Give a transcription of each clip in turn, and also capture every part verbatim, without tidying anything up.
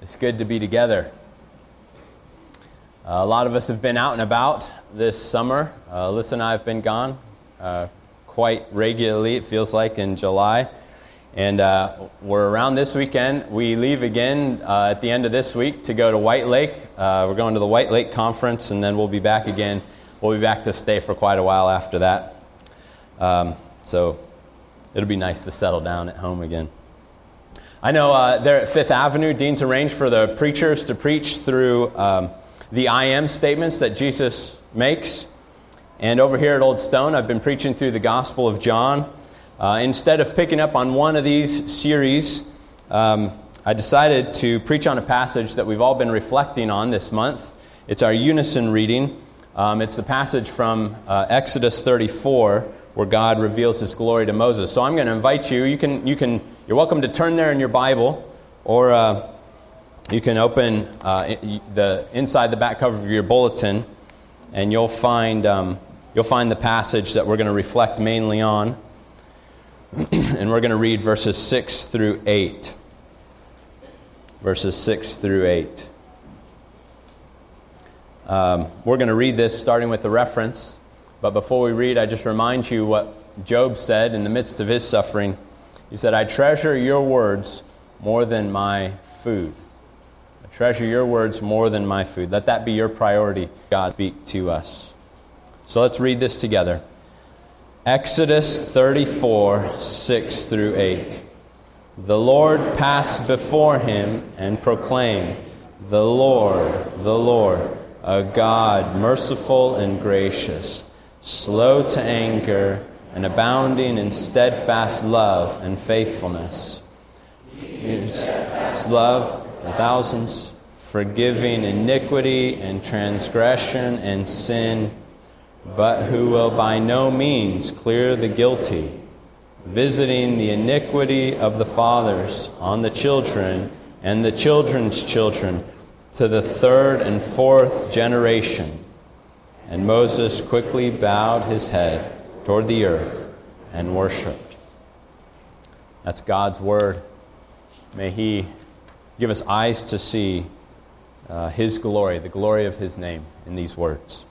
It's good to be together. Uh, a lot of us have been out and about this summer. Uh, Alyssa and I have been gone uh, quite regularly, it feels like, in July. And uh, we're around this weekend. We leave again uh, at the end of this week to go to White Lake. Uh, we're going to the White Lake Conference, and then we'll be back again. We'll be back to stay for quite a while after that. Um, so it'll be nice to settle down at home again. I know uh, there at Fifth Avenue, Dean's arranged for the preachers to preach through um, the I am statements that Jesus makes. And over here at Old Stone, I've been preaching through the Gospel of John. Uh, instead of picking up on one of these series, um, I decided to preach on a passage that we've all been reflecting on this month. It's our unison reading. Um, it's the passage from uh, Exodus thirty-four, where God reveals His glory to Moses. So I'm going to invite you. You can, you can, you're welcome to turn there in your Bible, or uh, you can open uh, the inside the back cover of your bulletin, and you'll find um, you'll find the passage that we're going to reflect mainly on. And we're going to read verses six through eight. Verses six through eight. Um, we're going to read this starting with the reference. But before we read, I just remind you what Job said in the midst of his suffering. He said, I treasure your words more than my food. I treasure your words more than my food. Let that be your priority, God, speak to us. So let's read this together. Exodus thirty-four, six through eight. The Lord passed before him and proclaimed, The Lord, the Lord, a God merciful and gracious, slow to anger, and abounding in steadfast love and faithfulness. His love for thousands, forgiving iniquity and transgression and sin, but who will by no means clear the guilty, visiting the iniquity of the fathers on the children and the children's children to the third and fourth generation. And Moses quickly bowed his head toward the earth and worshipped. That's God's word. May He give us eyes to see uh, His glory, the glory of His name in these words.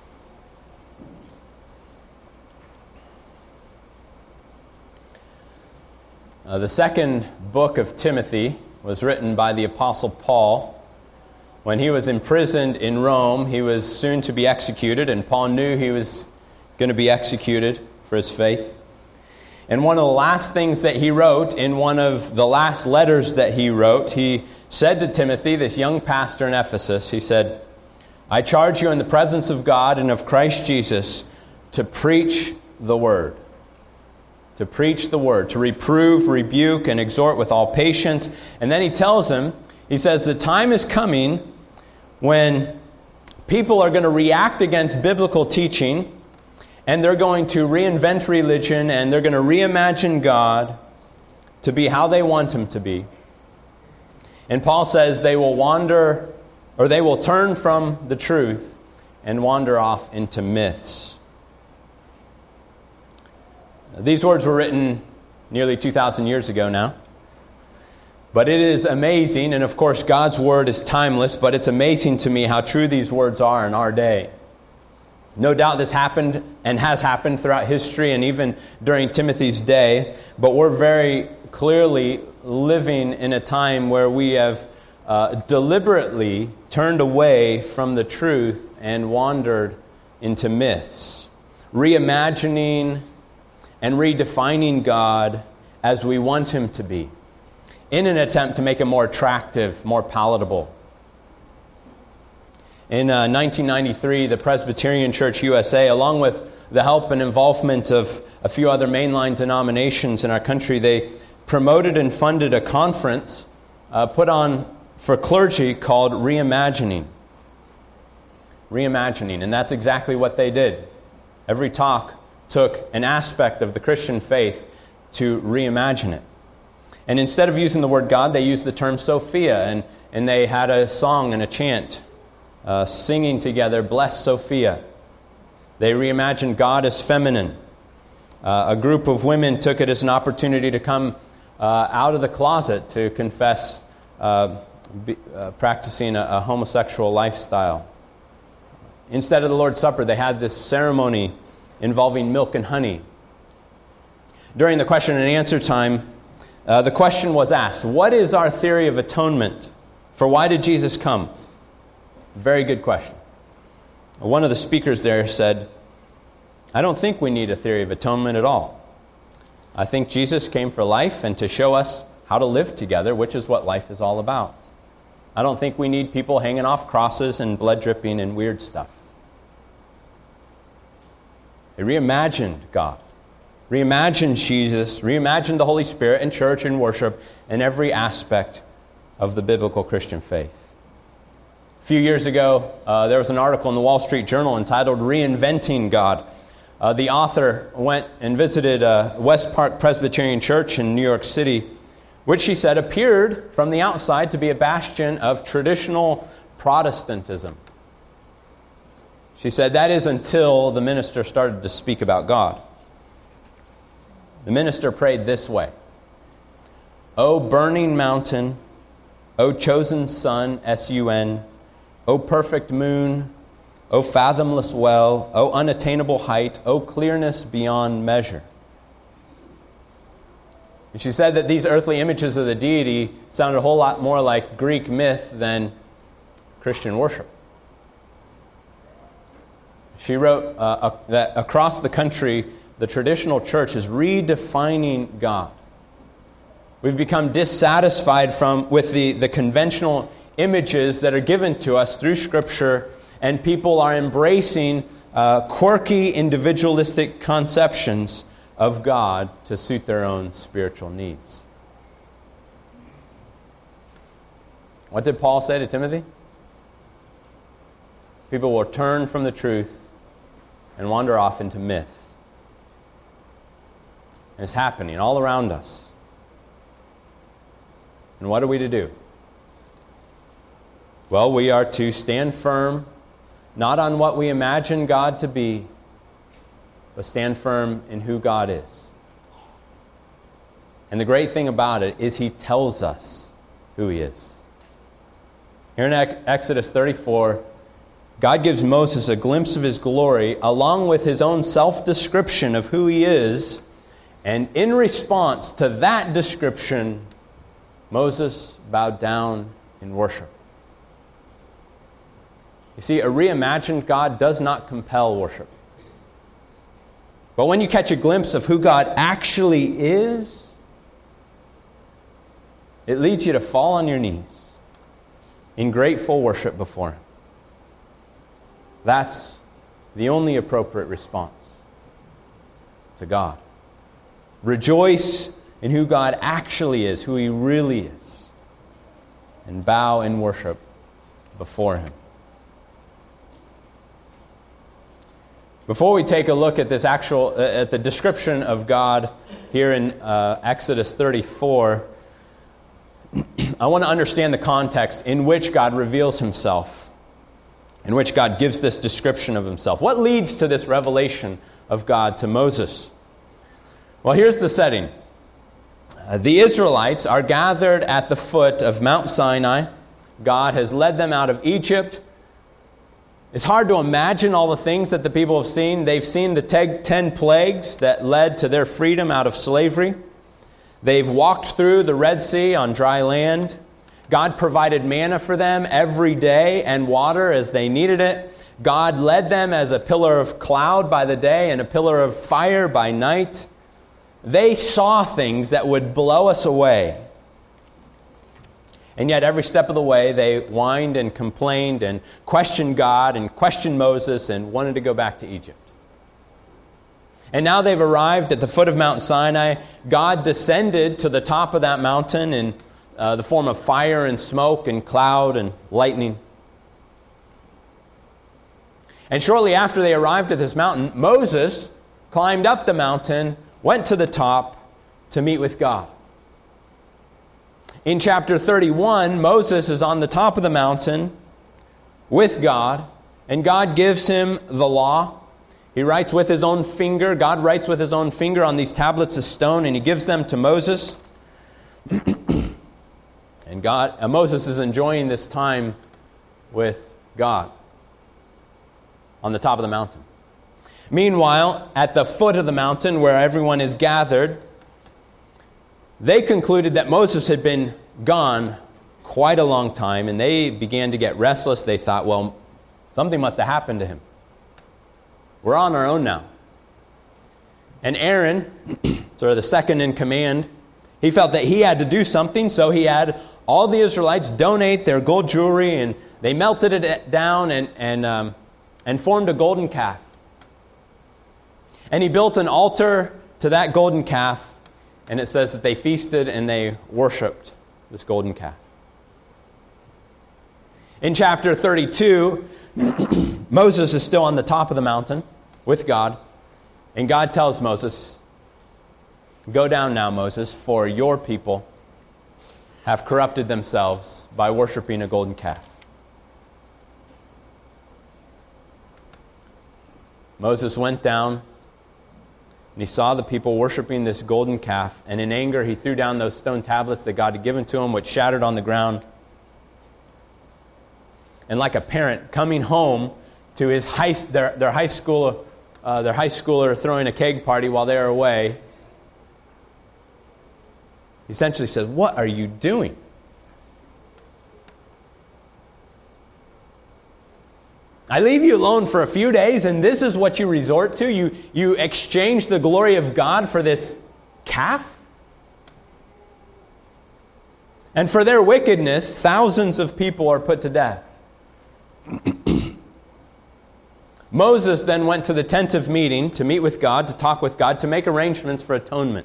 Uh, the second book of Timothy was written by the Apostle Paul. When he was imprisoned in Rome, he was soon to be executed, and Paul knew he was going to be executed for his faith. And one of the last things that he wrote, in one of the last letters that he wrote, he said to Timothy, this young pastor in Ephesus, he said, I charge you in the presence of God and of Christ Jesus to preach the word. To preach the word, to reprove, rebuke, and exhort with all patience. And then he tells him, he says, the time is coming when people are going to react against biblical teaching, and they're going to reinvent religion, and they're going to reimagine God to be how they want Him to be. And Paul says they will wander, or they will turn from the truth and wander off into myths. These words were written nearly two thousand years ago now. But it is amazing, and of course God's word is timeless, but it's amazing to me how true these words are in our day. No doubt this happened and has happened throughout history and even during Timothy's day, but we're very clearly living in a time where we have uh, deliberately turned away from the truth and wandered into myths, reimagining and redefining God as we want Him to be, in an attempt to make Him more attractive, more palatable. In uh, nineteen ninety-three, the Presbyterian Church U S A, along with the help and involvement of a few other mainline denominations in our country, they promoted and funded a conference uh, put on for clergy called Reimagining. Reimagining, and that's exactly what they did. Every talk took an aspect of the Christian faith to reimagine it. And instead of using the word God, they used the term Sophia, and, and they had a song and a chant uh, singing together, Bless Sophia. They reimagined God as feminine. Uh, a group of women took it as an opportunity to come uh, out of the closet to confess uh, be, uh, practicing a, a homosexual lifestyle. Instead of the Lord's Supper, they had this ceremony involving milk and honey. During the question and answer time, uh, the question was asked, what is our theory of atonement? For why did Jesus come? Very good question. One of the speakers there said, I don't think we need a theory of atonement at all. I think Jesus came for life and to show us how to live together, which is what life is all about. I don't think we need people hanging off crosses and blood dripping and weird stuff. They reimagined God, reimagined Jesus, reimagined the Holy Spirit and church and worship and every aspect of the biblical Christian faith. A few years ago, uh, there was an article in the Wall Street Journal entitled Reinventing God. Uh, the author went and visited uh, West Park Presbyterian Church in New York City, which she said appeared from the outside to be a bastion of traditional Protestantism. She said that is until the minister started to speak about God. The minister prayed this way, O burning mountain, O chosen sun, S U N, O perfect moon, O fathomless well, O unattainable height, O clearness beyond measure. And she said that these earthly images of the deity sounded a whole lot more like Greek myth than Christian worship. She wrote uh, uh, that across the country, the traditional church is redefining God. We've become dissatisfied from with the, the conventional images that are given to us through Scripture, and people are embracing uh, quirky, individualistic conceptions of God to suit their own spiritual needs. What did Paul say to Timothy? People will turn from the truth and wander off into myth. And it's happening all around us. And what are we to do? Well, we are to stand firm, not on what we imagine God to be, but stand firm in who God is. And the great thing about it is He tells us who He is. Here in Exodus thirty-four, God gives Moses a glimpse of His glory along with His own self-description of who He is. And in response to that description, Moses bowed down in worship. You see, a reimagined God does not compel worship. But when you catch a glimpse of who God actually is, it leads you to fall on your knees in grateful worship before Him. That's the only appropriate response to God. Rejoice in who God actually is, who He really is, and bow in worship before Him. Before we take a look at this actual, uh, at the description of God here in uh, Exodus thirty-four, I want to understand the context in which God reveals Himself, in which God gives this description of Himself. What leads to this revelation of God to Moses? Well, here's the setting. Uh, the Israelites are gathered at the foot of Mount Sinai. God has led them out of Egypt. It's hard to imagine all the things that the people have seen. They've seen the ten plagues that led to their freedom out of slavery. They've walked through the Red Sea on dry land. God provided manna for them every day and water as they needed it. God led them as a pillar of cloud by the day and a pillar of fire by night. They saw things that would blow us away. And yet every step of the way they whined and complained and questioned God and questioned Moses and wanted to go back to Egypt. And now they've arrived at the foot of Mount Sinai. God descended to the top of that mountain in uh, the form of fire and smoke and cloud and lightning. And shortly after they arrived at this mountain, Moses climbed up the mountain, went to the top to meet with God. In chapter thirty-one, Moses is on the top of the mountain with God, and God gives him the law. He writes with his own finger. God writes with his own finger on these tablets of stone, and he gives them to Moses. And And God, uh, Moses is enjoying this time with God on the top of the mountain. Meanwhile, at the foot of the mountain where everyone is gathered, they concluded that Moses had been gone quite a long time, and they began to get restless. They thought, well, something must have happened to him. We're on our own now. And Aaron, sort of the second in command, he felt that he had to do something, so he had all the Israelites donate their gold jewelry, and they melted it down and, and, um, and formed a golden calf. And he built an altar to that golden calf, and it says that they feasted and they worshipped this golden calf. In chapter thirty-two, Moses is still on the top of the mountain with God, and God tells Moses, "Go down now, Moses, for your people have corrupted themselves by worshiping a golden calf." Moses went down, and he saw the people worshiping this golden calf, and in anger he threw down those stone tablets that God had given to him, which shattered on the ground. And like a parent coming home to his high, their, their high school, uh, their high schooler throwing a keg party while they're away, he essentially says, "What are you doing?" I leave you alone for a few days, and this is what you resort to? You, you exchange the glory of God for this calf? And for their wickedness, thousands of people are put to death. Moses then went to the tent of meeting to meet with God, to talk with God, to make arrangements for atonement.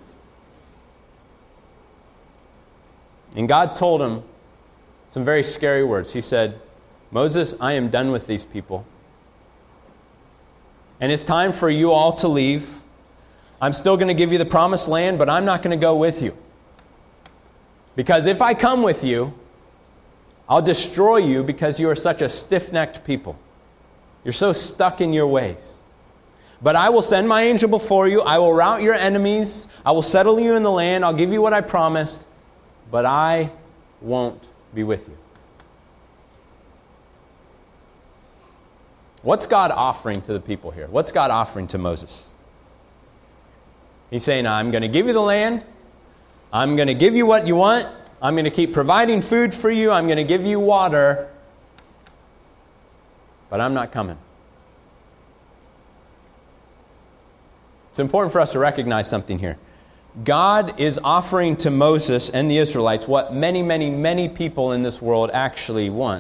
And God told him some very scary words. He said, "Moses, I am done with these people. And it's time for you all to leave. I'm still going to give you the promised land, but I'm not going to go with you. Because if I come with you, I'll destroy you because you are such a stiff-necked people. You're so stuck in your ways. But I will send my angel before you. I will rout your enemies. I will settle you in the land. I'll give you what I promised. But I won't be with you." What's God offering to the people here? What's God offering to Moses? He's saying, I'm going to give you the land. I'm going to give you what you want. I'm going to keep providing food for you. I'm going to give you water. But I'm not coming. It's important for us to recognize something here. God is offering to Moses and the Israelites what many, many, many people in this world actually want.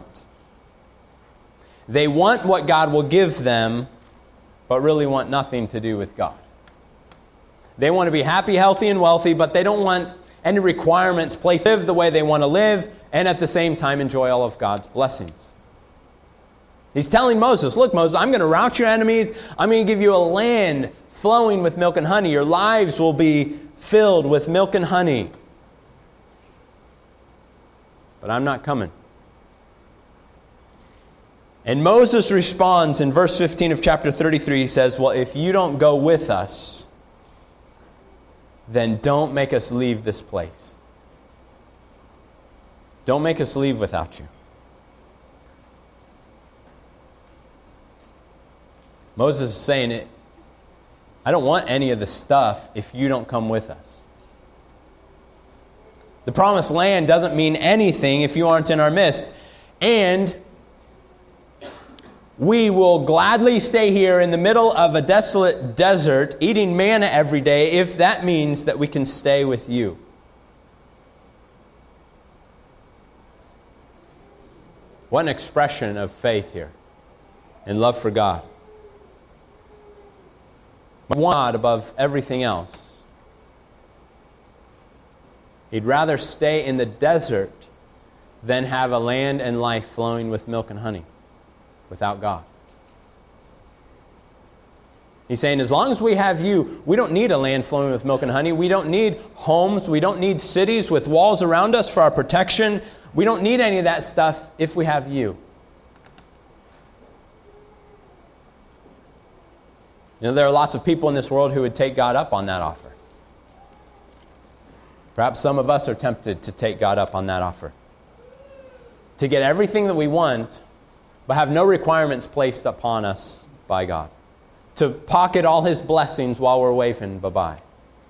They want what God will give them, but really want nothing to do with God. They want to be happy, healthy, and wealthy, but they don't want any requirements placed to live the way they want to live, and at the same time enjoy all of God's blessings. He's telling Moses, look, Moses, I'm going to rout your enemies. I'm going to give you a land flowing with milk and honey. Your lives will be filled with milk and honey. But I'm not coming. And Moses responds in verse fifteen of chapter thirty-three. He says, well, if you don't go with us, then don't make us leave this place. Don't make us leave without you. Moses is saying, it. I don't want any of the stuff if you don't come with us. The promised land doesn't mean anything if you aren't in our midst. And we will gladly stay here in the middle of a desolate desert, eating manna every day, if that means that we can stay with you. What an expression of faith here and love for God. God above everything else. He'd rather stay in the desert than have a land and life flowing with milk and honey without God. He's saying, as long as we have you, we don't need a land flowing with milk and honey. We don't need homes. We don't need cities with walls around us for our protection. We don't need any of that stuff if we have you. You know, there are lots of people in this world who would take God up on that offer. Perhaps some of us are tempted to take God up on that offer. to get everything that we want, but have no requirements placed upon us by God. To pocket all His blessings while we're waving bye-bye.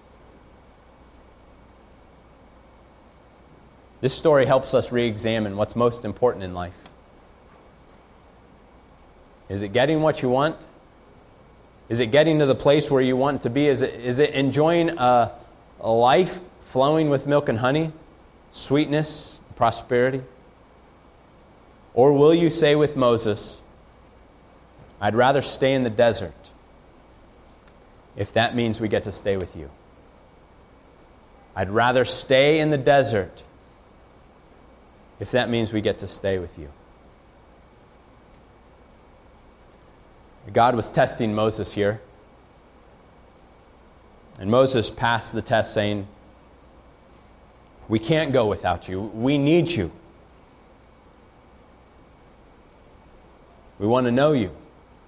This story helps us re-examine what's most important in life. Is it getting what you want? Is it getting to the place where you want to be? Is it, is it enjoying a, a life flowing with milk and honey, sweetness, prosperity? Or will you say with Moses, I'd rather stay in the desert if that means we get to stay with you. I'd rather stay in the desert if that means we get to stay with you. God was testing Moses here. And Moses passed the test saying, we can't go without you. We need you. We want to know you.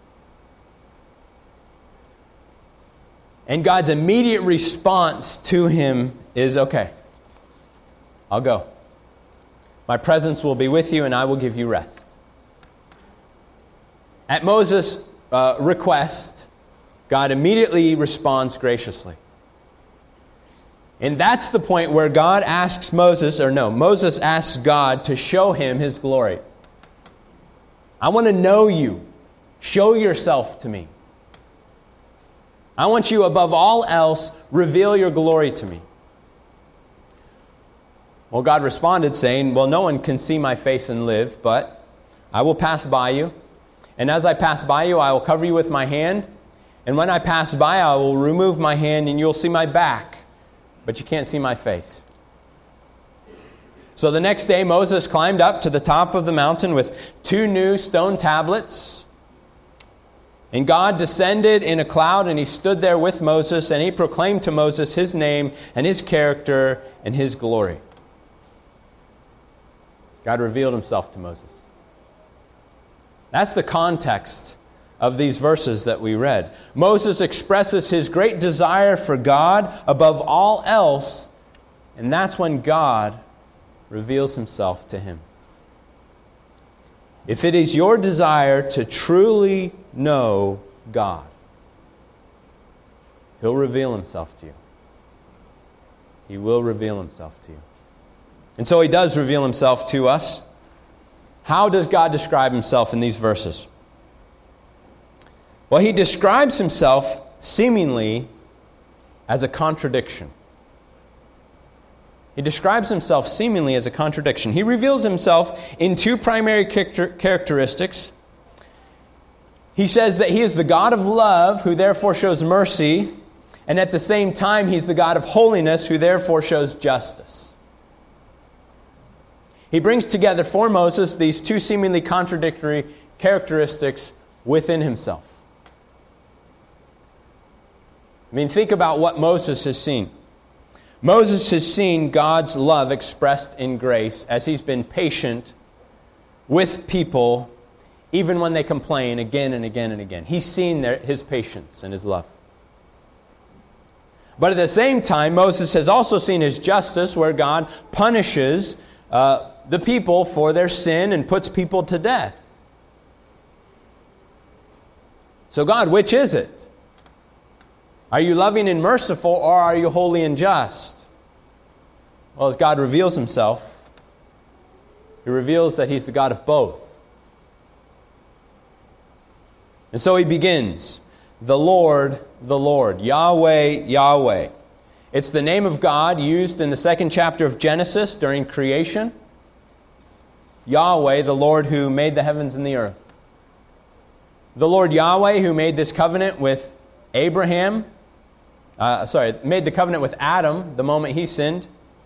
And God's immediate response to him is, okay, I'll go. My presence will be with you and I will give you rest. At Moses' uh, request, God immediately responds graciously. And that's the point where God asks Moses, or no, Moses asks God to show him His glory. I want to know you. Show yourself to me. I want you, above all else, reveal your glory to me. Well, God responded saying, well, no one can see my face and live, but I will pass by you. And as I pass by you, I will cover you with my hand. And when I pass by, I will remove my hand and you'll see my back, but you can't see my face. So the next day, Moses climbed up to the top of the mountain with two new stone tablets. And God descended in a cloud, and He stood there with Moses, and He proclaimed to Moses His name and His character and His glory. God revealed Himself to Moses. That's the context of these verses that we read. Moses expresses his great desire for God above all else, and that's when God reveals Himself to him. If it is your desire to truly know God, He'll reveal Himself to you. He will reveal Himself to you. And so He does reveal Himself to us. How does God describe Himself in these verses? Well, He describes Himself seemingly as a contradiction. He describes Himself seemingly as a contradiction. He reveals Himself in two primary characteristics. He says that He is the God of love, who therefore shows mercy, and at the same time He's the God of holiness, who therefore shows justice. He brings together for Moses these two seemingly contradictory characteristics within Himself. I mean, think about what Moses has seen. Moses has seen God's love expressed in grace as He's been patient with people even when they complain again and again and again. He's seen their, His patience and His love. But at the same time, Moses has also seen His justice, where God punishes uh, the people for their sin and puts people to death. So God, which is it? Are you loving and merciful, or are you holy and just? Well, as God reveals Himself, He reveals that He's the God of both. And so He begins, the Lord, the Lord, Yahweh, Yahweh. It's the name of God used in the second chapter of Genesis during creation. Yahweh, the Lord who made the heavens and the earth. The Lord Yahweh who made this covenant with Abraham, Uh, sorry, made the covenant with Adam the moment he sinned.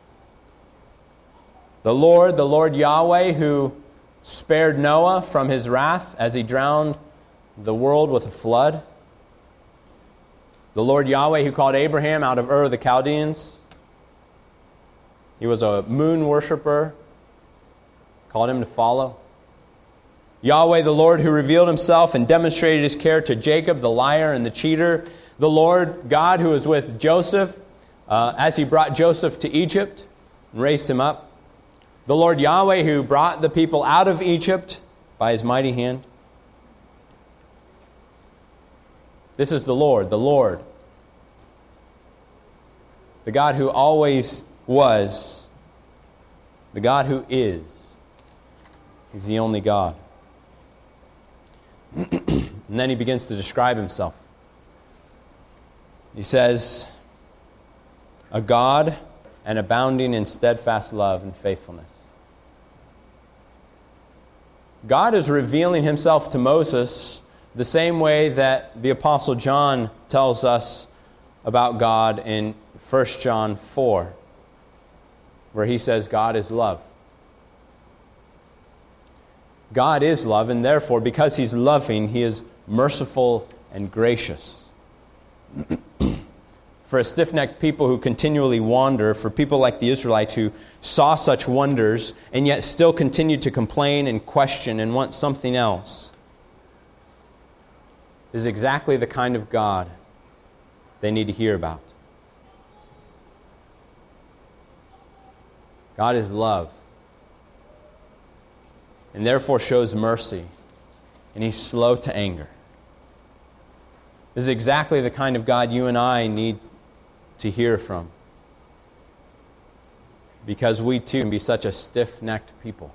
The Lord, the Lord Yahweh, who spared Noah from his wrath as he drowned the world with a flood. The Lord Yahweh, who called Abraham out of Ur of the Chaldeans. He was a moon worshiper, called him to follow. Yahweh, the Lord, who revealed Himself and demonstrated His care to Jacob, the liar and the cheater. The Lord God who was with Joseph uh, as he brought Joseph to Egypt and raised him up. The Lord Yahweh who brought the people out of Egypt by His mighty hand. This is the Lord, the Lord. The God who always was. The God who is. He's the only God. And then He begins to describe Himself. He says, a God and abounding in steadfast love and faithfulness. God is revealing Himself to Moses the same way that the Apostle John tells us about God in First John four, where he says God is love. God is love, and therefore, because He's loving, He is merciful and gracious. For a stiff-necked people who continually wander, for people like the Israelites who saw such wonders and yet still continued to complain and question and want something else, is exactly the kind of God they need to hear about. God is love, and therefore shows mercy, and He's slow to anger. This is exactly the kind of God you and I need to hear from, because we too can be such a stiff-necked people.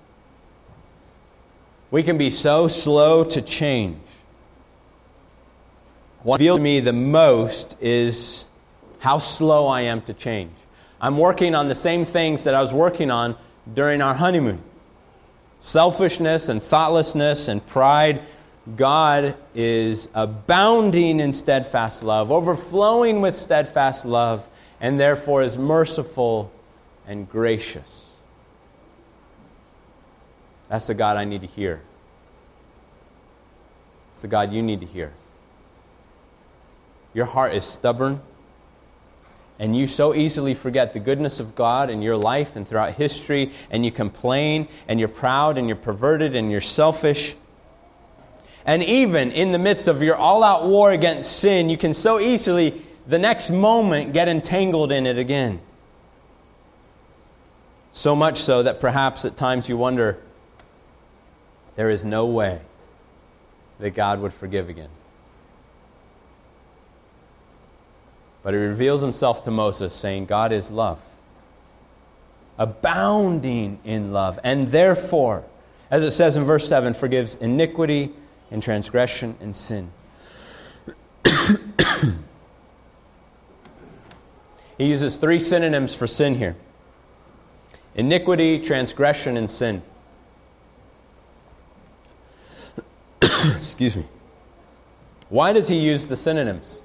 We can be so slow to change. What reveals to me the most is how slow I am to change. I'm working on the same things that I was working on during our honeymoon. Selfishness and thoughtlessness and pride. God is abounding in steadfast love, overflowing with steadfast love, and therefore is merciful and gracious. That's the God I need to hear. It's the God you need to hear. Your heart is stubborn, and you so easily forget the goodness of God in your life and throughout history, and you complain, and you're proud, and you're perverted, and you're selfish. And even in the midst of your all-out war against sin, you can so easily, the next moment, get entangled in it again. So much so that perhaps at times you wonder, there is no way that God would forgive again. But He reveals Himself to Moses, saying, God is love, abounding in love, and therefore, as it says in verse seven, forgives iniquity and transgression and sin. He uses three synonyms for sin here: iniquity, transgression, and sin. Excuse me. Why does He use the synonyms?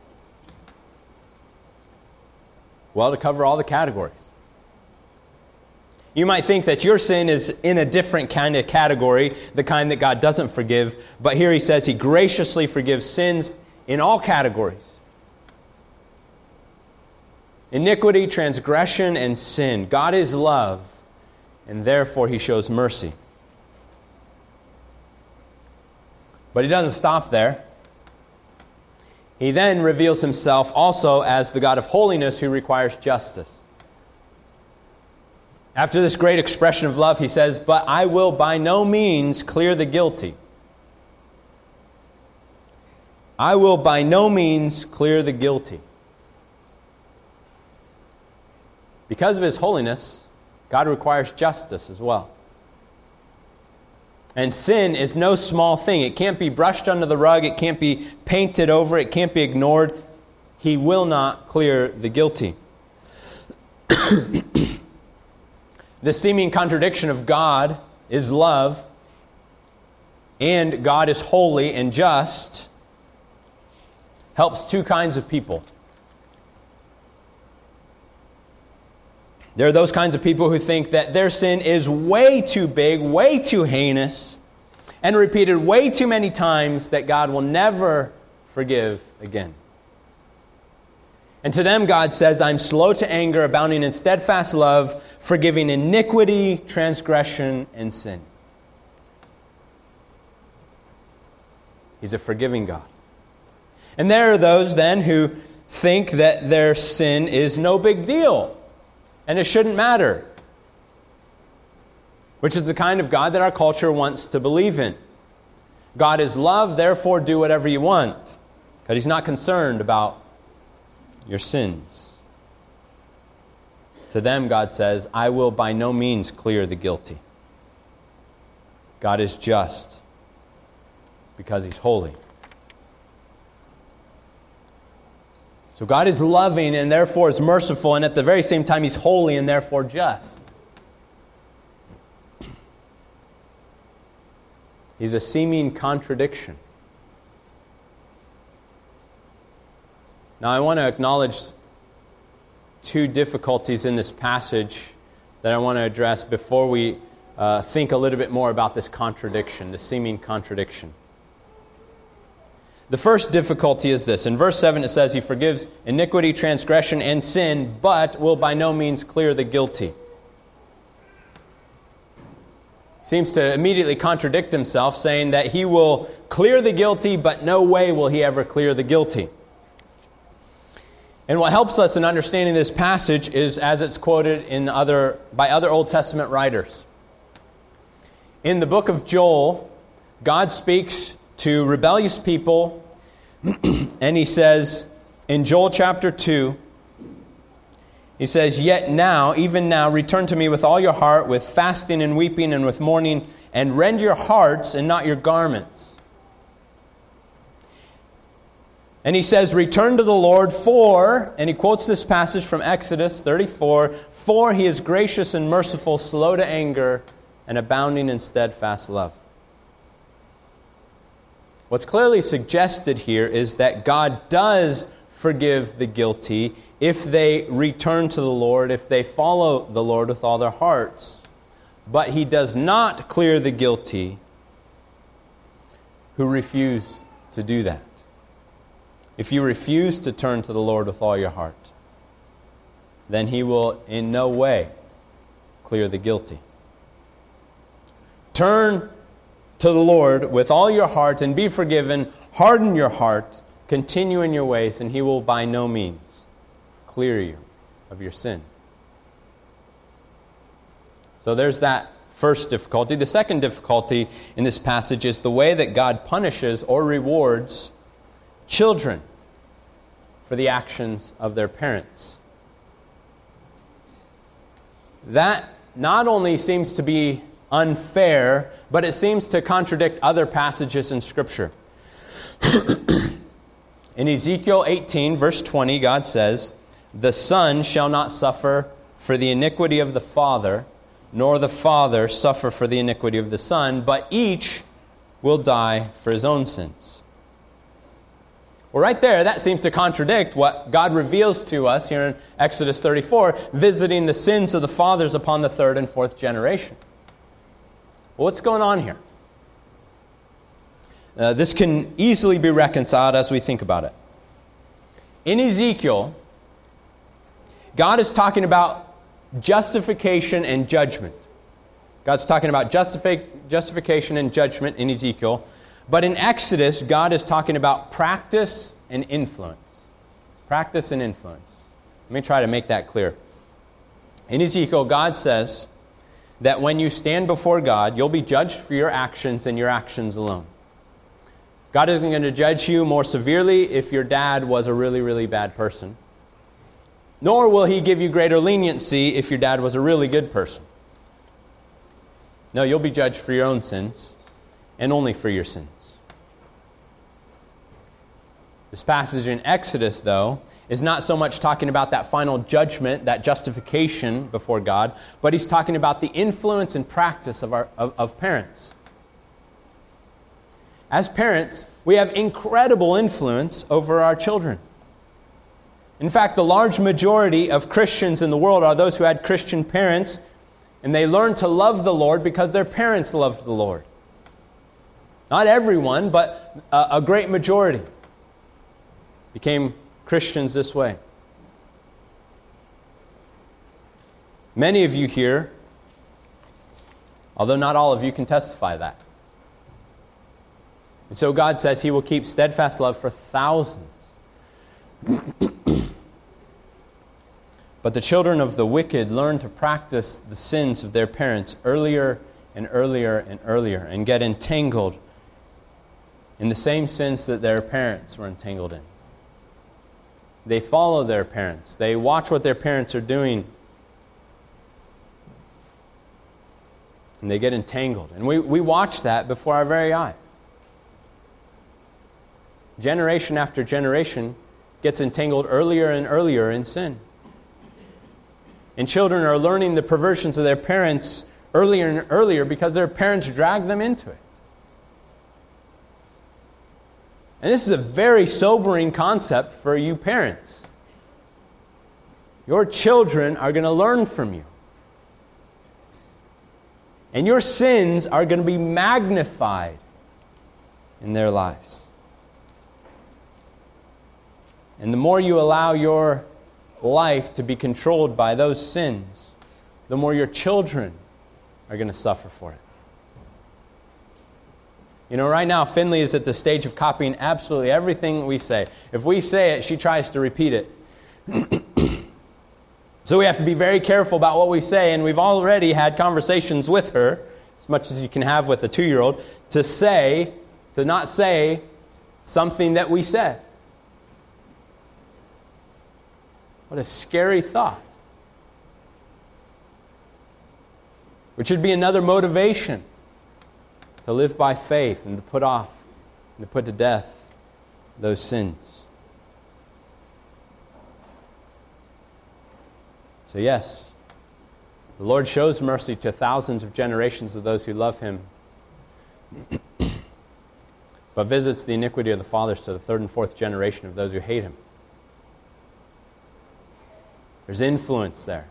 Well, to cover all the categories. You might think that your sin is in a different kind of category, the kind that God doesn't forgive. But here He says He graciously forgives sins in all categories. Iniquity, transgression, and sin. God is love, and therefore He shows mercy. But He doesn't stop there. He then reveals Himself also as the God of holiness who requires justice. After this great expression of love, He says, but I will by no means clear the guilty. I will by no means clear the guilty. Because of His holiness, God requires justice as well. And sin is no small thing. It can't be brushed under the rug. It can't be painted over. It can't be ignored. He will not clear the guilty. The seeming contradiction of God is love, and God is holy and just, helps two kinds of people. There are those kinds of people who think that their sin is way too big, way too heinous, and repeated way too many times that God will never forgive again. And to them, God says, I'm slow to anger, abounding in steadfast love, forgiving iniquity, transgression, and sin. He's a forgiving God. And there are those then who think that their sin is no big deal, and it shouldn't matter. which is the kind of God that our culture wants to believe in. God is love, therefore do whatever you want, because He's not concerned about your sins. To them, God says, I will by no means clear the guilty. God is just because He's holy. So God is loving and therefore is merciful, and at the very same time He's holy and therefore just. He's a seeming contradiction. Now I want to acknowledge two difficulties in this passage that I want to address before we uh, think a little bit more about this contradiction, the seeming contradiction. The first difficulty is this. In verse seven it says, He forgives iniquity, transgression, and sin, but will by no means clear the guilty. Seems to immediately contradict Himself, saying that He will clear the guilty, but no way will He ever clear the guilty. And what helps us in understanding this passage is as it's quoted in other by other Old Testament writers. In the book of Joel, God speaks to rebellious people, and He says in Joel chapter two, He says, Yet now, even now, return to me with all your heart, with fasting and weeping and with mourning, and rend your hearts and not your garments. And He says, Return to the Lord, for, and He quotes this passage from Exodus thirty-four, For He is gracious and merciful, slow to anger, and abounding in steadfast love. What's clearly suggested here is that God does forgive the guilty if they return to the Lord, if they follow the Lord with all their hearts. But He does not clear the guilty who refuse to do that. If you refuse to turn to the Lord with all your heart, then He will in no way clear the guilty. Turn to the Lord with all your heart and be forgiven. Harden your heart, continue in your ways, and He will by no means clear you of your sin. So there's that first difficulty. The second difficulty in this passage is the way that God punishes or rewards children for the actions of their parents. That not only seems to be unfair, but it seems to contradict other passages in Scripture. In Ezekiel eighteen, verse twenty, God says, The son shall not suffer for the iniquity of the father, nor the father suffer for the iniquity of the son, but each will die for his own sins. Well, right there, that seems to contradict what God reveals to us here in Exodus thirty-four, visiting the sins of the fathers upon the third and fourth generation. Well, what's going on here? Uh, this can easily be reconciled as we think about it. In Ezekiel, God is talking about justification and judgment. God's talking about justifi- justification and judgment in Ezekiel. But in Exodus, God is talking about practice and influence. Practice and influence. Let me try to make that clear. In Ezekiel, God says that when you stand before God, you'll be judged for your actions and your actions alone. God isn't going to judge you more severely if your dad was a really, really bad person. Nor will He give you greater leniency if your dad was a really good person. No, you'll be judged for your own sins, and only for your sins. This passage in Exodus, though, is not so much talking about that final judgment, that justification before God, but He's talking about the influence and practice of, our, of, of parents. As parents, we have incredible influence over our children. In fact, the large majority of Christians in the world are those who had Christian parents, and they learned to love the Lord because their parents loved the Lord. Not everyone, but a, a great majority became Christians this way. Many of you here, although not all of you, can testify that. And so God says He will keep steadfast love for thousands. But the children of the wicked learn to practice the sins of their parents earlier and earlier and earlier and get entangled in the same sins that their parents were entangled in. They follow their parents. They watch what their parents are doing. And they get entangled. And we, we watch that before our very eyes. Generation after generation gets entangled earlier and earlier in sin. And children are learning the perversions of their parents earlier and earlier because their parents drag them into it. And this is a very sobering concept for you parents. Your children are going to learn from you. And your sins are going to be magnified in their lives. And the more you allow your life to be controlled by those sins, the more your children are going to suffer for it. You know, right now, Finley is at the stage of copying absolutely everything we say. If we say it, she tries to repeat it. So we have to be very careful about what we say, and we've already had conversations with her, as much as you can have with a two-year-old, to say, to not say something that we said. What a scary thought. Which should be another motivation to live by faith and to put off and to put to death those sins. So yes, the Lord shows mercy to thousands of generations of those who love Him, but visits the iniquity of the fathers to the third and fourth generation of those who hate Him. There's influence there.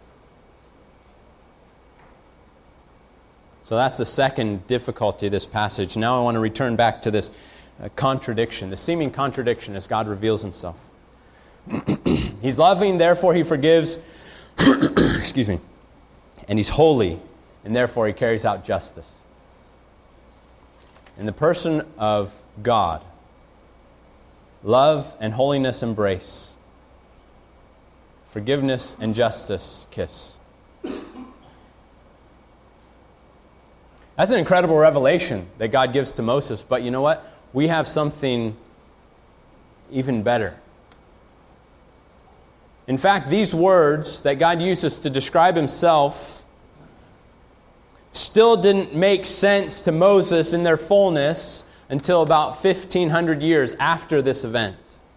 So that's the second difficulty of this passage. Now I want to return back to this uh, contradiction, the seeming contradiction as God reveals Himself. He's loving, therefore He forgives. Excuse me. And He's holy, and therefore He carries out justice. In the person of God, love and holiness embrace. Forgiveness and justice kiss. That's an incredible revelation that God gives to Moses. But you know what? We have something even better. In fact, these words that God uses to describe Himself still didn't make sense to Moses in their fullness until about fifteen hundred years after this event.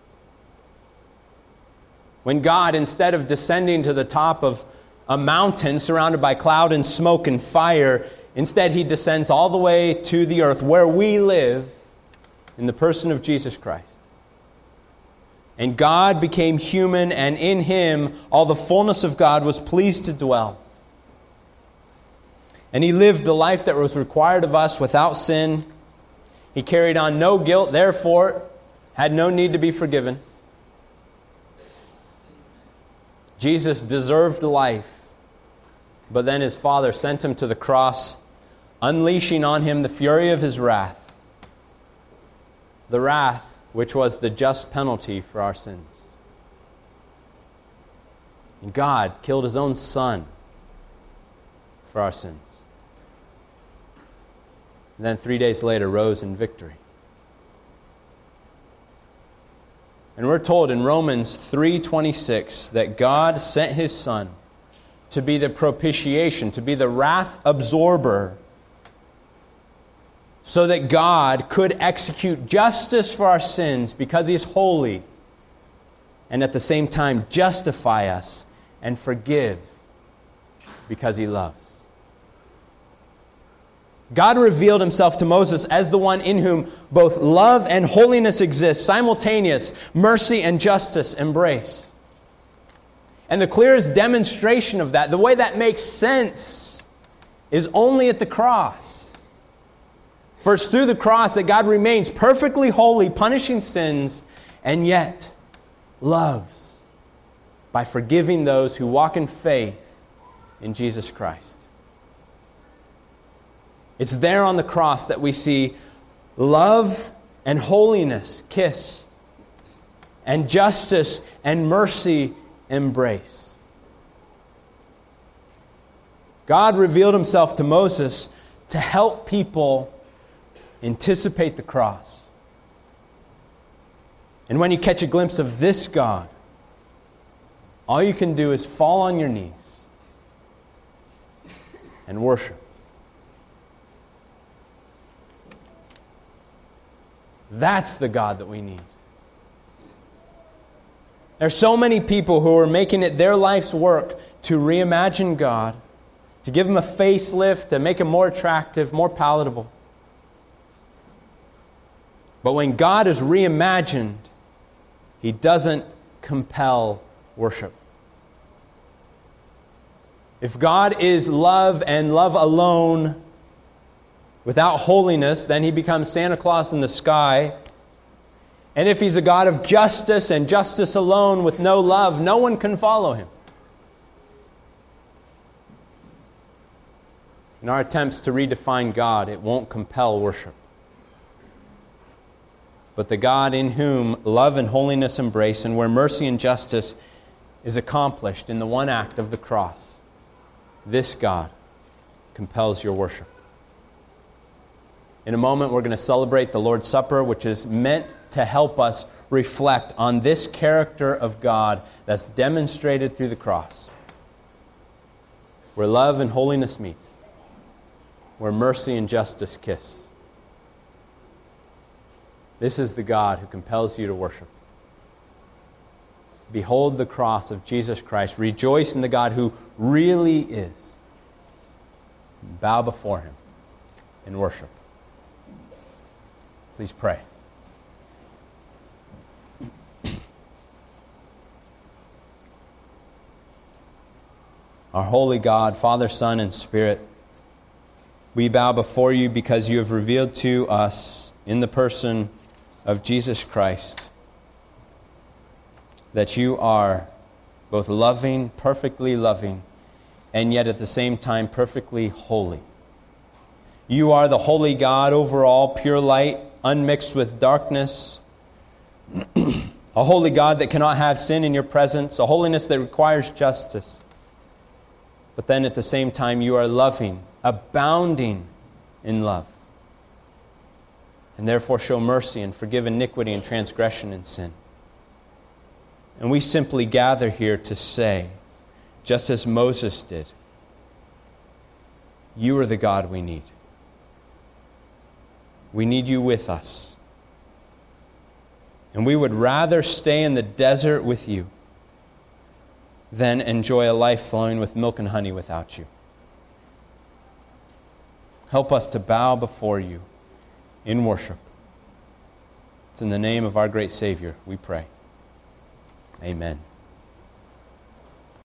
When God, instead of descending to the top of a mountain surrounded by cloud and smoke and fire, instead He descends all the way to the earth where we live in the person of Jesus Christ. And God became human, and in Him all the fullness of God was pleased to dwell. And He lived the life that was required of us without sin. He carried on no guilt, therefore had no need to be forgiven. Jesus deserved life, but then His Father sent Him to the cross, unleashing on Him the fury of His wrath. The wrath which was the just penalty for our sins. And God killed His own Son for our sins. And then three days later rose in victory. And we're told in Romans three twenty-six that God sent His Son to be the propitiation, to be the wrath absorber, so that God could execute justice for our sins because He is holy, and at the same time justify us and forgive because He loves. God revealed Himself to Moses as the one in whom both love and holiness exist, simultaneous, mercy and justice embrace. And the clearest demonstration of that, the way that makes sense, is only at the cross. For it's through the cross that God remains perfectly holy, punishing sins, and yet loves by forgiving those who walk in faith in Jesus Christ. It's there on the cross that we see love and holiness kiss, and justice and mercy embrace. God revealed Himself to Moses to help people anticipate the cross. And when you catch a glimpse of this God, all you can do is fall on your knees and worship. That's the God that we need. There's so many people who are making it their life's work to reimagine God, to give Him a facelift, to make Him more attractive, more palatable. But when God is reimagined, He doesn't compel worship. If God is love and love alone, without holiness, then He becomes Santa Claus in the sky. And if He's a God of justice and justice alone with no love, no one can follow Him. In our attempts to redefine God, it won't compel worship. But the God in whom love and holiness embrace, and where mercy and justice is accomplished in the one act of the cross, this God compels your worship. In a moment, we're going to celebrate the Lord's Supper, which is meant to help us reflect on this character of God that's demonstrated through the cross, where love and holiness meet, where mercy and justice kiss. This is the God who compels you to worship. Behold the cross of Jesus Christ. Rejoice in the God who really is. Bow before Him in worship. Please pray. Our holy God, Father, Son, and Spirit, we bow before You because You have revealed to us in the person of Jesus Christ that You are both loving, perfectly loving, and yet at the same time perfectly holy. You are the holy God over all, pure light, unmixed with darkness, a holy God that cannot have sin in Your presence, a holiness that requires justice. But then at the same time, You are loving, abounding in love, and therefore show mercy and forgive iniquity and transgression and sin. And we simply gather here to say, just as Moses did, You are the God we need. We need You with us. And we would rather stay in the desert with You than enjoy a life flowing with milk and honey without You. Help us to bow before You in worship. It's in the name of our great Savior we pray. Amen.